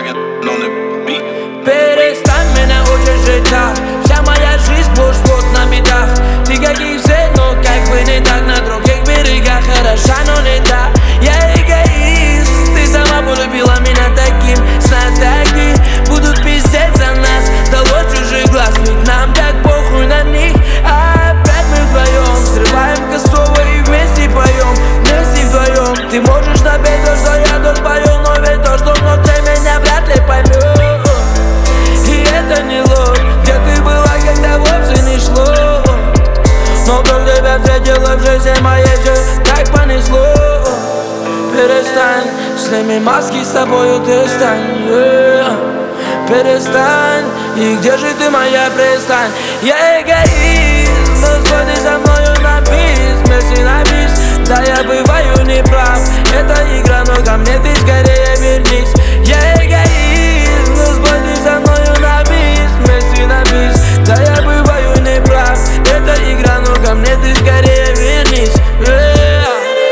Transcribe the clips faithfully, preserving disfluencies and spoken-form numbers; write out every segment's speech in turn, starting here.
Dragon on the beat. Перестань меня учить жить так. Вся моя жизнь сплошь на битах. Ты как и все, но как бы не так. На других берегах хороша, но не так. Я эгоист, ты сама полюбила меня таким. Знатоки будут пиздеть за нас. Дало чужих глаз, ведь нам так похуй на них. А опять мы вдвоем взрываем косово и вместе поем. Вместе вдвоем. Ты можешь напеть то, что я тут пою, но ведь то, что внутри меня вряд ли поймет. Это не ложь, где ты была, когда вовсе не шло. Но как тебя встретила в жизни моей, все так понесло. Перестань, сними маски, с тобою ты стань, yeah. Перестань, и где же ты, моя пристань? Я эгоист, но сходи со мною на бис, вместе на бис. Да, я бываю неправ, это игра, но ко мне ты скорее вернись. Я эгоист, но сходи со мною на бис, вместе на бис. Да, я бываю неправ, это игра, но ко мне ты скорее вернись, yeah.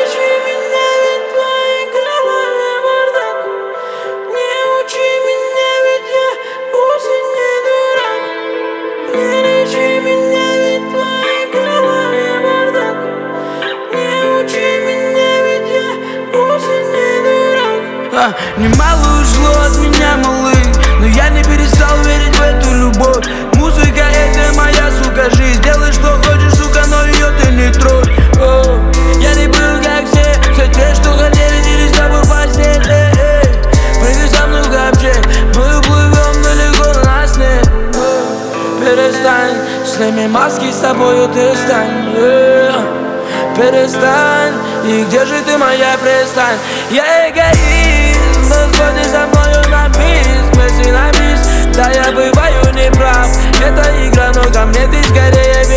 А, немало ушло от меня, малый, но я не перестал верить в эту любовь. Музыка — это моя, сука, жизнь. Делай, что хочешь, сука, но ее ты не трогай. О, я не был, как все, все те, что хотели, делись с тобой постель. Эй, эй, прыгай со мной в ковчег, мы уплывем далеко на снег. О, перестань, сними маски, с тобою ты стань, yeah. Перестань, и где же ты, моя пристань? Я эгоист, но сходи со мною на бис, вместе на бис. Да, я бываю неправ, это игра, но ко мне ты скорее